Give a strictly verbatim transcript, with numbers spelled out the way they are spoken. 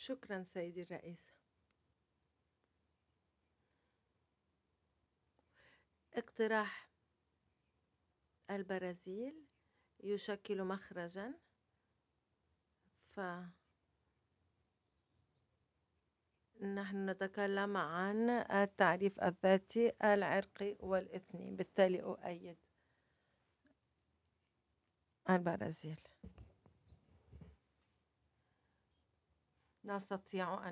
شكرا سيدي الرئيس. اقتراح البرازيل يشكل مخرجا، فنحن نتكلم عن التعريف الذاتي العرقي والإثني، بالتالي أؤيد البرازيل. نستطيع أن